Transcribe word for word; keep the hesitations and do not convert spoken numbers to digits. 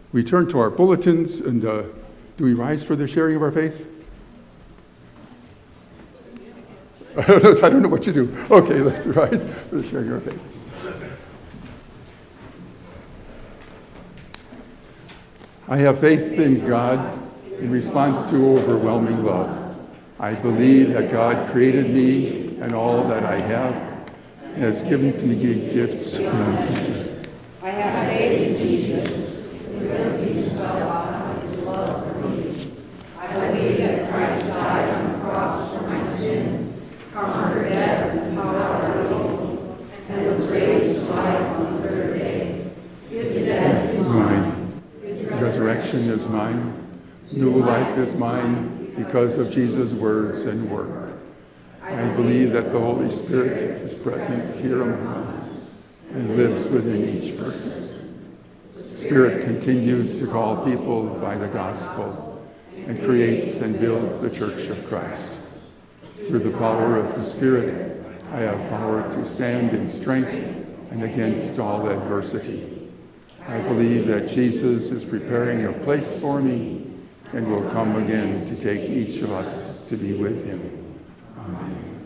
We turn to our bulletins, and uh, do we rise for the sharing of our faith? I don't know what you do. Okay, let's rise for the sharing of our faith. I have faith in God in response to overwhelming love. I believe that God created me and all that I have and has given to me gifts from Him. I have faith in Jesus, who lived himself out his love for me. I believe that Christ died on the cross for my sins, conquered death and the power of evil, and was raised to life on the third day. His death is mine. His resurrection is mine. New life is mine because of Jesus' words and work. I believe that the Holy Spirit is present here among us and lives within each person. The Spirit continues to call people by the gospel and creates and builds the Church of Christ. Through the power of the Spirit, I have power to stand in strength and against all adversity. I believe that Jesus is preparing a place for me and will come again to take each of us to be with him. Amen.